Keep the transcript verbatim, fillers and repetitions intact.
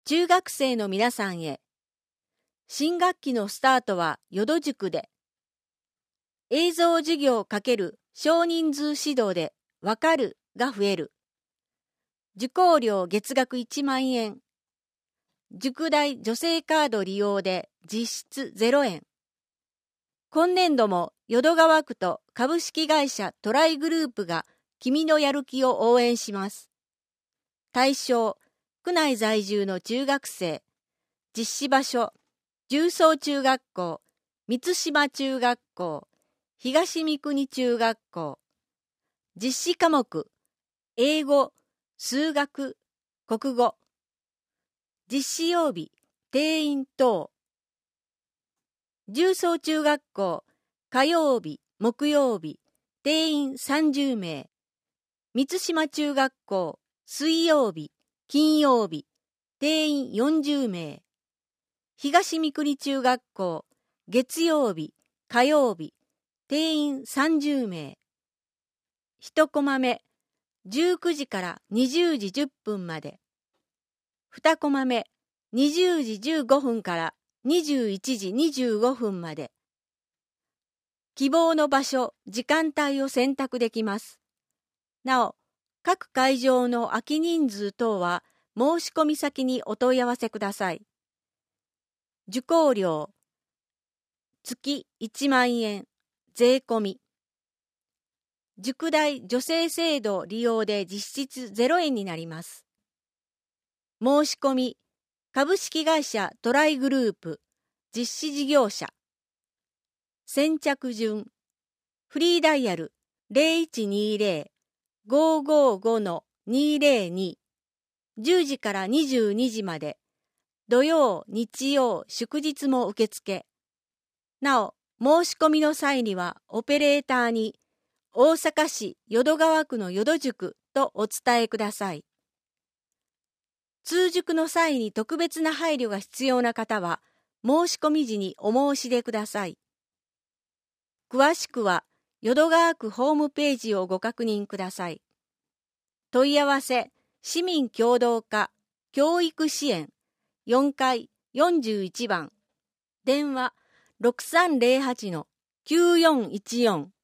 中学生の皆さんへ。新学期のスタートは淀塾で。映像授業×少人数指導でわかるが増える。受講料月額いちまんえん。塾代助成カード利用で実質ゼロえん。今年度も淀川区と株式会社トライグループが君のやる気を応援します。対象、区内在住の中学生。実施場所、重曹中学校、満島中学校、東三国中学校。実施科目、英語、数学、国語。実施曜日、定員等。重曹中学校、火曜日、木曜日、定員さんじゅうめい。満島中学校、水曜日、金曜日、定員よんじゅうめい。東三国中学校、月曜日、火曜日、定員さんじゅうめい。いちコマ目、じゅうくじからにじゅうじじゅっぷんまで。にコマ目、にじゅうじじゅうごふんからにじゅういちじにじゅうごふんまで。希望の場所、時間帯を選択できます。なお、各会場の空き人数等は申し込み先にお問い合わせください。受講料、月いちまんえん、税込み。塾代助成制度利用で実質ゼロえんになります。申し込み、株式会社トライグループ、実施事業者。先着順、フリーダイヤル ゼロいちにゼロ ごーごーごー にーゼロに、じゅうじからにじゅうにじまで、土曜、日曜、祝日も受付。なお、申し込みの際にはオペレーターに大阪市淀川区の淀塾とお伝えください。通塾の際に特別な配慮が必要な方は、申し込み時にお申し出ください。詳しくは、淀川区ホームページをご確認ください。問い合わせ、市民協働課、教育支援、よんかいよんじゅういちばん。電話、ろくさんゼロはちのきゅうよんいちよん。